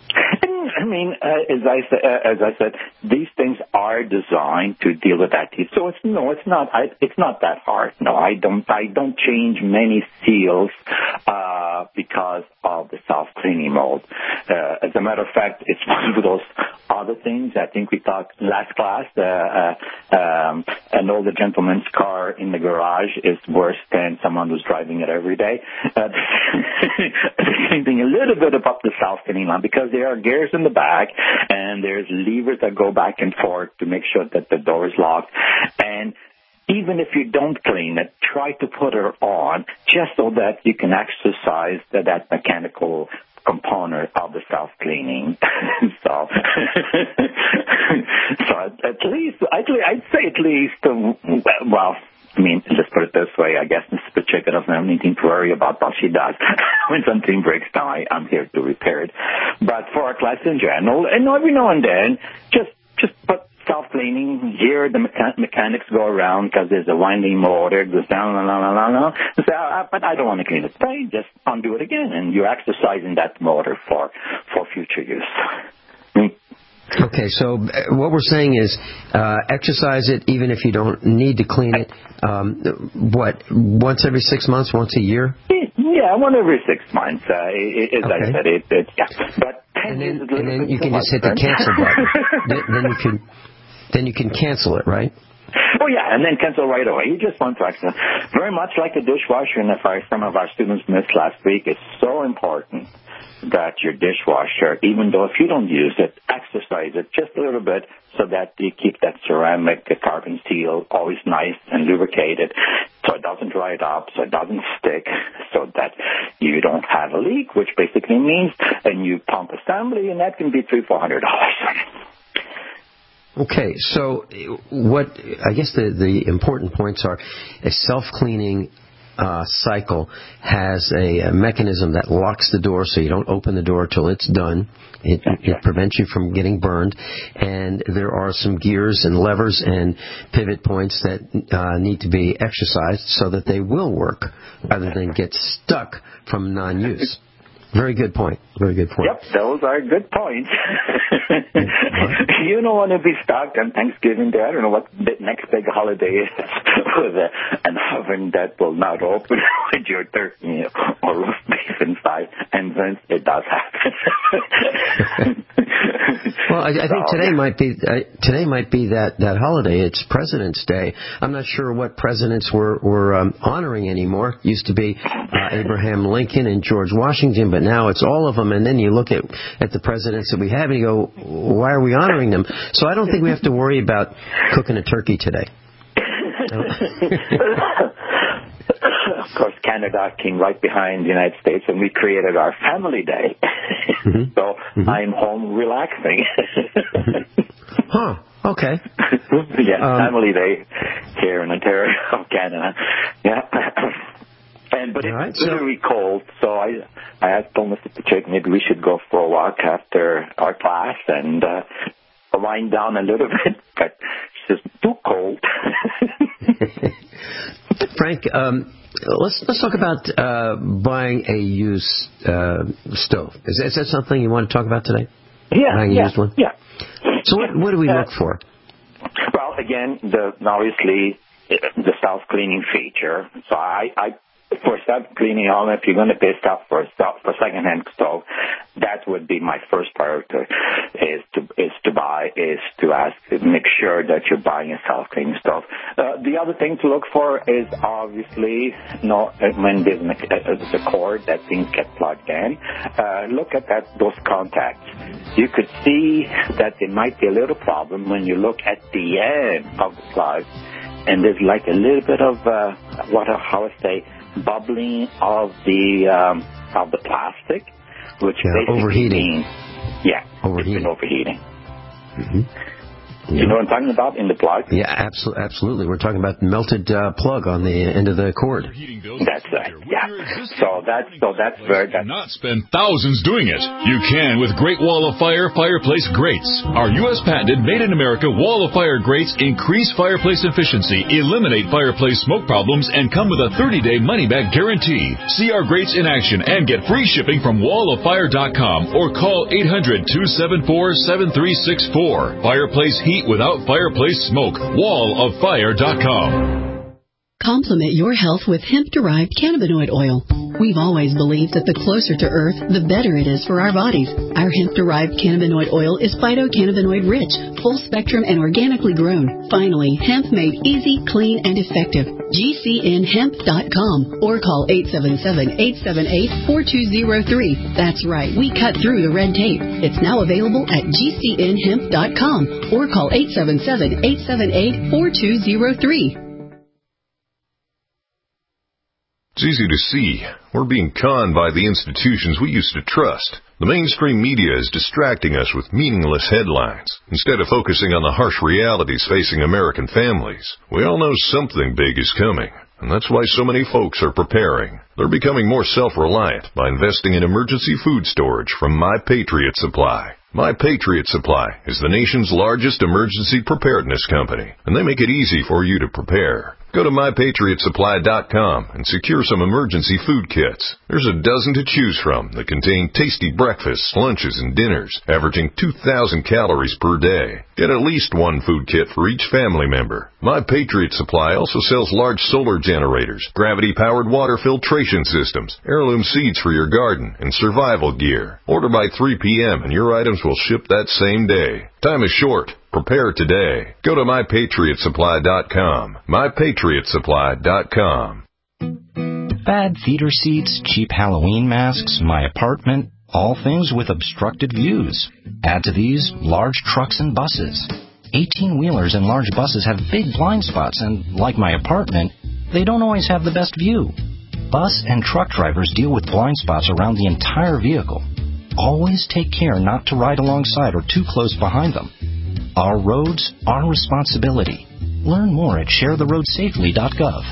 I mean, uh, as I said, uh, as I said, these things are designed to deal with that heat. So it's no, it's not. I, it's not that hard. No, I don't. I don't change many seals uh, because of the self-cleaning mode. Uh, as a matter of fact, it's one of those other things. I think we talked last class. Uh, uh, um, an older gentleman's car in the garage is worse than someone who's driving it every day. Uh, the same thing a little bit about the self-cleaning line, because there are gears in the back, and there's levers that go back and forth to make sure that the door is locked. And even if you don't clean it, try to put her on just so that you can exercise that, that mechanical component of the self-cleaning. so, so at least, I'd say at least, well, I mean, let's put it this way. I guess Missus Pacheco doesn't have anything to worry about, but she does. When something breaks down, I, I'm here to repair it. But for our class in general, and every now and then, just just put self-cleaning. Here, the mecha- mechanics go around because there's a winding motor, goes down, la, la, la, la, la. So, uh, but I don't want to clean it today. Just undo it again, and you're exercising that motor for, for future use. Okay, so what we're saying is uh, exercise it even if you don't need to clean it. Um, what, once every six months, once a year? Yeah, one every six months. Uh, it, as okay. I said, it, it, yeah. But and then, and then you can just hit the cancel button. then, then you can then you can cancel it, right? Oh, yeah, and then cancel right away. You just want to exercise. Very much like a dishwasher, and if I, some of our students missed last week, it's so important that your dishwasher, even though if you don't use it, exercise it just a little bit so that you keep that ceramic carbon steel always nice and lubricated so it doesn't dry up, so it doesn't stick, so that you don't have a leak, which basically means a new pump assembly, and that can be three, four hundred dollars. Okay, so what I guess the, the important points are a self-cleaning uh, cycle has a, a mechanism that locks the door so you don't open the door till it's done. It, it prevents you from getting burned. And there are some gears and levers and pivot points that uh, need to be exercised so that they will work rather than get stuck from non-use. Very good point. Very good point. Yep, those are good points. You don't want to be stuck on Thanksgiving Day. I don't know what the next big holiday is with a, an oven that will not open with your turkey or roast beef inside, and then it does happen. Well, I, I think today might be uh, today might be that, that holiday. It's President's Day. I'm not sure what presidents we're, we're um, honoring anymore. It used to be uh, Abraham Lincoln and George Washington, but now it's all of them. And then you look at, at the presidents that we have and you go, why are we honoring them? So I don't think we have to worry about cooking a turkey today. Of course, Canada came right behind the United States, and we created our Family Day. Mm-hmm. So mm-hmm. I'm home relaxing. Huh. Okay. Yeah, um, Family Day here in Ontario, Canada. Yeah. And but it's right, really so, cold, so I I asked told Mister Patrick maybe we should go for a walk after our class and uh, wind down a little bit, but it's just too cold. Frank, um, let's let's talk about uh, buying a used uh, stove. Is that, is that something you want to talk about today? Yeah, buying a yeah, used one? yeah. So what what do we uh, look for? Well, again, the obviously the self-cleaning feature. So I. I For self-cleaning home, if you're going to pay stuff for for second-hand stove, that would be my first priority. Is to is to buy is to ask make sure that you're buying a self-cleaning stove. Uh, the other thing to look for is obviously no when there's a cord that things get plugged in. Uh, look at that those contacts. You could see that there might be a little problem when you look at the end of the plug, and there's like a little bit of uh, what how I say. bubbling of the um, of the plastic, which yeah, basically overheating. means yeah, overheating. It's been overheating. Mm-hmm. You know what I'm talking about in the plug? Yeah, absolutely. Absolutely. We're talking about melted uh, plug on the end of the cord. That's right. Yeah. So that's so that's very. That's not spend thousands doing it. You can with Great Wall of Fire fireplace grates. Our U S patented, made in America Wall of Fire grates increase fireplace efficiency, eliminate fireplace smoke problems, and come with a thirty-day money-back guarantee. See our grates in action and get free shipping from wall of fire dot com or call eight hundred, two seven four, seven three six four. Fireplace heat without fireplace smoke. wall of fire dot com. Complement your health with hemp-derived cannabinoid oil. We've always believed that the closer to Earth, the better it is for our bodies. Our hemp-derived cannabinoid oil is phytocannabinoid-rich, full-spectrum, and organically grown. Finally, hemp made easy, clean, and effective. G C N hemp dot com or call eight seven seven, eight seven eight, four two zero three. That's right, we cut through the red tape. It's now available at G C N hemp dot com or call eight seven seven, eight seven eight, four two zero three. It's easy to see. We're being conned by the institutions we used to trust. The mainstream media is distracting us with meaningless headlines instead of focusing on the harsh realities facing American families. We all know something big is coming, and that's why so many folks are preparing. They're becoming more self-reliant by investing in emergency food storage from My Patriot Supply. My Patriot Supply is the nation's largest emergency preparedness company, and they make it easy for you to prepare. Go to my patriot supply dot com and secure some emergency food kits. There's a dozen to choose from that contain tasty breakfasts, lunches, and dinners, averaging two thousand calories per day. Get at least one food kit for each family member. My Patriot Supply also sells large solar generators, gravity-powered water filtration systems, heirloom seeds for your garden, and survival gear. Order by three p.m. and your items will ship that same day. Time is short. Prepare today. Go to my patriot supply dot com. my patriot supply dot com. Bad theater seats, cheap Halloween masks, my apartment, all things with obstructed views. Add to these large trucks and buses. eighteen-wheelers and large buses have big blind spots, and like my apartment, they don't always have the best view. Bus and truck drivers deal with blind spots around the entire vehicle. Always take care not to ride alongside or too close behind them. Our roads, our responsibility. Learn more at share the road safely dot gov.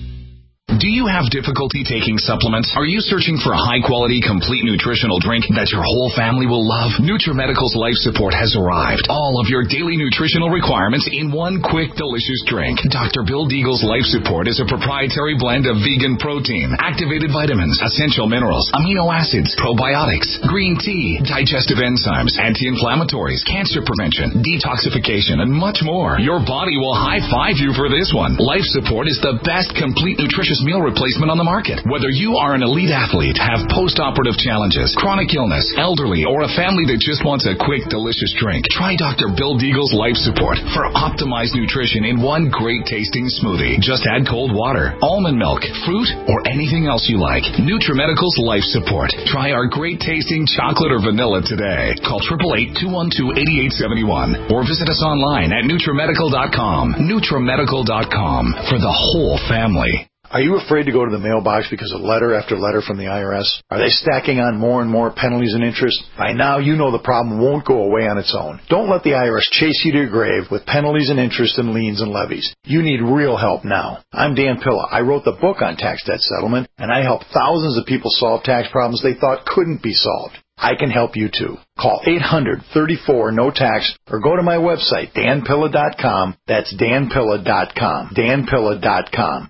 Do you have difficulty taking supplements? Are you searching for a high-quality, complete nutritional drink that your whole family will love? NutriMedical's Life Support has arrived. All of your daily nutritional requirements in one quick, delicious drink. Doctor Bill Deagle's Life Support is a proprietary blend of vegan protein, activated vitamins, essential minerals, amino acids, probiotics, green tea, digestive enzymes, anti-inflammatories, cancer prevention, detoxification, and much more. Your body will high-five you for this one. Life Support is the best complete nutritious meal replacement on the market. Whether you are an elite athlete, have post-operative challenges, chronic illness, elderly, or a family that just wants a quick, delicious drink, try Doctor Bill Deagle's Life Support for optimized nutrition in one great-tasting smoothie. Just add cold water, almond milk, fruit, or anything else you like. NutriMedical's Life Support. Try our great-tasting chocolate or vanilla today. Call eight eight eight, two one two, eight eight seven one or visit us online at NutriMedical dot com. NutriMedical dot com for the whole family. Are you afraid to go to the mailbox because of letter after letter from the I R S? Are they stacking on more and more penalties and interest? By now, you know the problem won't go away on its own. Don't let the I R S chase you to your grave with penalties and interest and liens and levies. You need real help now. I'm Dan Pilla. I wrote the book on tax debt settlement, and I helped thousands of people solve tax problems they thought couldn't be solved. I can help you too. Call eight hundred, thirty-four, no tax or go to my website, dan pilla dot com. That's dan pilla dot com. dan pilla dot com.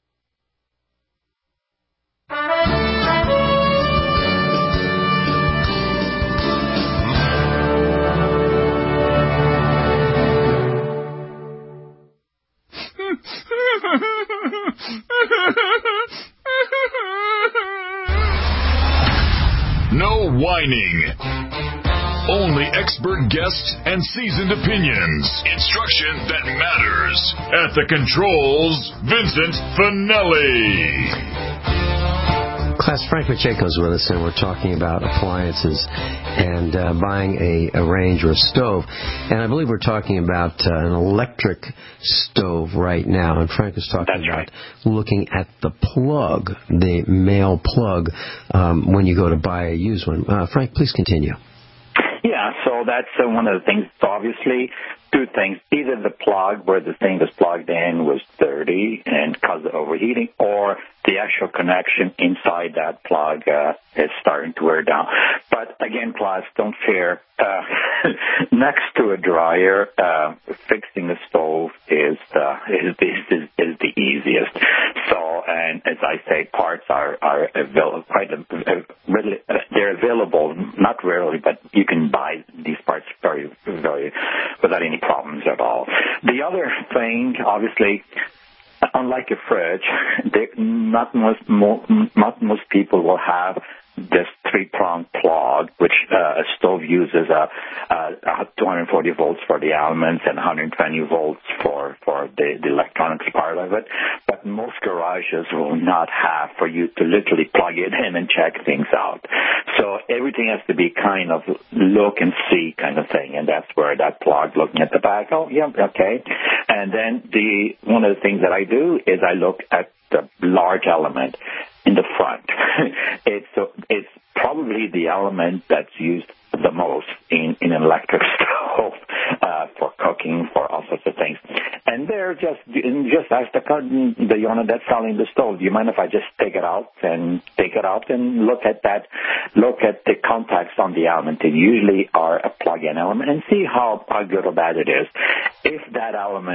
No whining. Only expert guests and seasoned opinions. Instruction that matters. At the controls, Vincent Finelli. Class, Frank Pacheco's with us, and we're talking about appliances and uh, buying a, a range or a stove. And I believe we're talking about uh, an electric stove right now. And Frank is talking That's about right. looking at the plug, the male plug, um, when you go to buy a used one. Uh, Frank, please continue. Yeah, so that's uh, one of the things. Obviously, two things. Either the plug where the thing was plugged in was dirty and caused the overheating, or the actual connection inside that plug uh, is starting to wear down. But again, class, don't fear. Uh, next to a dryer, uh, fixing a stove is, uh, is, is, is the easiest. So, and as I say, parts are, are available, quite uh, readily, uh, they're available, not rarely, but you can buy these parts very, very, without any problems at all. The other thing, obviously, unlike a fridge, they, not most mo, not most people will have this three-prong plug, which uh, a stove uses a, a two hundred forty volts for the elements and one hundred twenty volts for for the, the electronics part of it. But most garages will not have for you to literally plug it in and check things out. So everything has to be kind of look and see kind of thing, and that's where that plug, looking at the back, oh yeah, okay. And then the one of the things that I do is I look at the large element in the front. it's it's probably the element that's used the most in, in an electric stove uh, for cooking, for all sorts of things. And they're just just ask the the owner that's selling the stove, do you mind if I just take it out and take it out and look at that, look at the contacts on the element. They usually are a plug-in element, and see how, how good or bad it is. If that element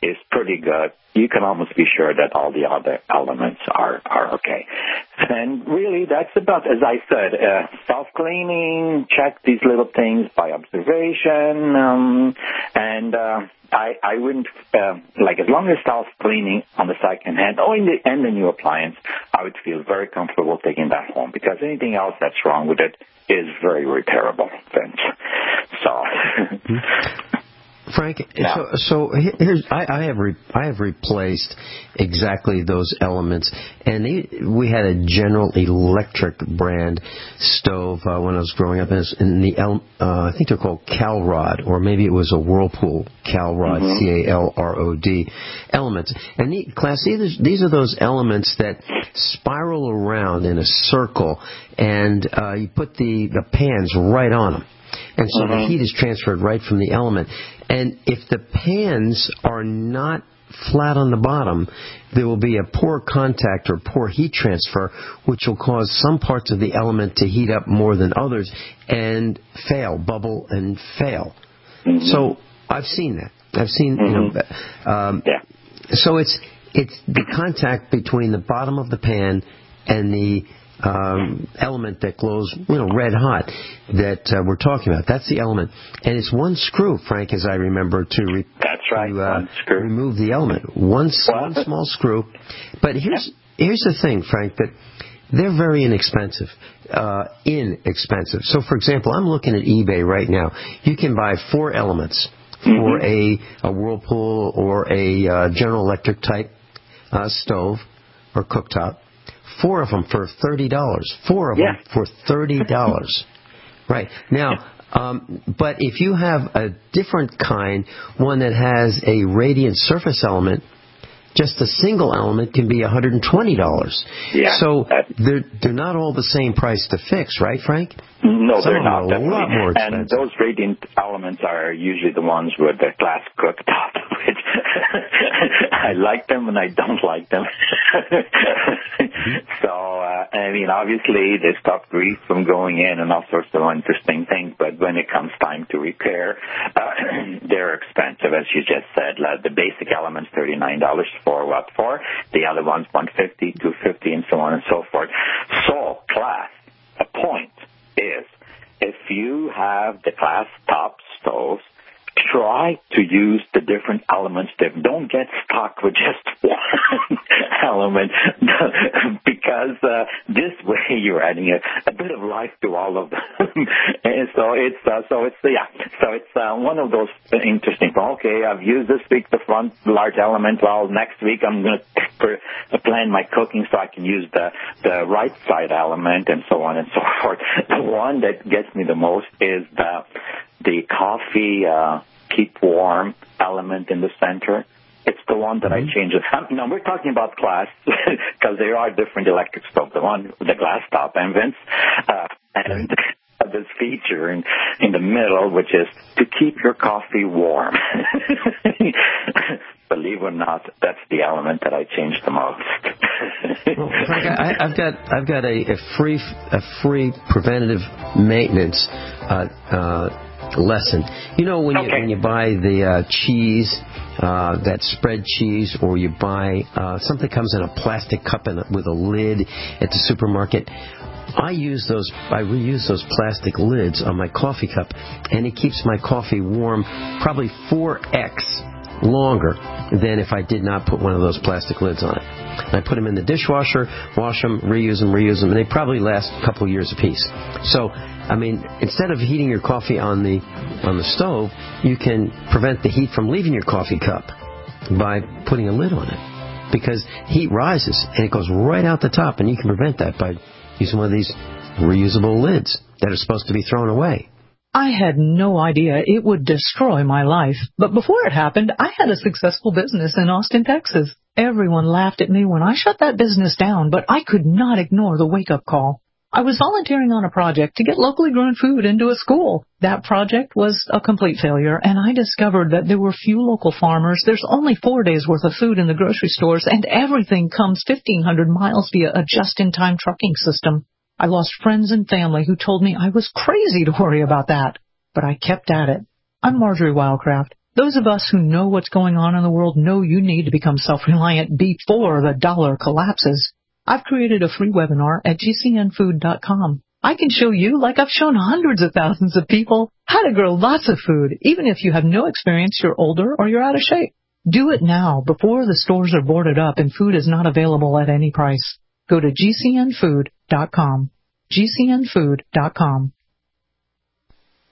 is pretty good, you can almost be sure that all the other elements are, are okay. And really, that's about, as I said, uh, self-cleaning, check these little things by observation, um, and uh, I, I wouldn't, uh, like, as long as self-cleaning on the second hand, or in the, and the new appliance, I would feel very comfortable taking that home, because anything else that's wrong with it is very repairable, Vince. So... Frank, yeah. so, so here's I, I have re, I have replaced exactly those elements, and they, we had a General Electric brand stove uh, when I was growing up, in the uh, I think they're called Calrod, or maybe it was a Whirlpool Calrod, mm-hmm. C A L R O D elements. And the, class, these, these are those elements that spiral around in a circle, and uh, you put the, the pans right on them. And so mm-hmm. the heat is transferred right from the element. And if the pans are not flat on the bottom, there will be a poor contact or poor heat transfer, which will cause some parts of the element to heat up more than others and fail, bubble and fail. Mm-hmm. So I've seen that. I've seen, mm-hmm. you know, um, yeah. So it's it's the contact between the bottom of the pan and the Um, element that glows, you know, red hot that uh, we're talking about. That's the element, and it's one screw, Frank, as I remember, to, re- That's right, to uh, remove the element. One, one small screw. But here's here's the thing, Frank, that they're very inexpensive. Uh, inexpensive. So, for example, I'm looking at eBay right now. You can buy four elements for mm-hmm. a, a Whirlpool or a uh, General Electric type uh, stove or cooktop. Four of them for thirty dollars. Four of yeah. them for thirty dollars. Right. Now, um, but if you have a different kind, one that has a radiant surface element, just a single element can be one hundred twenty dollars. Yeah. So they're, they're not all the same price to fix, right, Frank? No, Some they're not. Are a lot more expensive. And those radiant elements are usually the ones with the glass cooktop, which I like them and I don't like them. So, uh, I mean, obviously they stop grease from going in and all sorts of interesting things, but when it comes time to repair, uh, they're expensive, as you just said. Uh, the basic elements, thirty-nine dollars for what for? The other ones, one hundred fifty dollars, two hundred fifty dollars, and so on and so forth. So, class, a point is, if you have the glass top stoves, try to use the different elements. Don't get stuck with just one element, because uh, this way you're adding a, a bit of life to all of them. And so it's uh, so it's yeah, so it's uh, one of those interesting. Okay, I've used this week the front large element. Well, next week I'm going to plan my cooking so I can use the the right side element, and so on and so forth. The one that gets me the most is the the coffee uh, keep warm element in the center. It's the one that mm-hmm. I changed. Now, we're talking about glass, because there are different electric stoves. The one with the glass top and vents, uh, and right. this feature in, in the middle, which is to keep your coffee warm. Believe it or not, that's the element that I changed the most. Well, Frank, I, I've got I've got a, a free a free preventative maintenance uh, uh, lesson. You know, when okay. you when you buy the uh, cheese, uh, that spread cheese, or you buy uh, something comes in a plastic cup and with a lid at the supermarket. I use those. I reuse those plastic lids on my coffee cup, and it keeps my coffee warm, probably four x longer than if I did not put one of those plastic lids on it. And I put them in the dishwasher, wash them, reuse them, reuse them, and they probably last a couple of years apiece. So, I mean, instead of heating your coffee on the on the stove, you can prevent the heat from leaving your coffee cup by putting a lid on it, because heat rises and it goes right out the top, and you can prevent that by using one of these reusable lids that are supposed to be thrown away. I had no idea it would destroy my life. But before it happened, I had a successful business in Austin, Texas. Everyone laughed at me when I shut that business down, but I could not ignore the wake-up call. I was volunteering on a project to get locally grown food into a school. That project was a complete failure, and I discovered that there were few local farmers. There's only four days' worth of food in the grocery stores, and everything comes fifteen hundred miles via a just-in-time trucking system. I lost friends and family who told me I was crazy to worry about that, but I kept at it. I'm Marjorie Wildcraft. Those of us who know what's going on in the world know you need to become self-reliant before the dollar collapses. I've created a free webinar at G C N food dot com. I can show you, like I've shown hundreds of thousands of people, how to grow lots of food, even if you have no experience, you're older, or you're out of shape. Do it now, before the stores are boarded up and food is not available at any price. Go to G C N food dot com. G C N food dot com.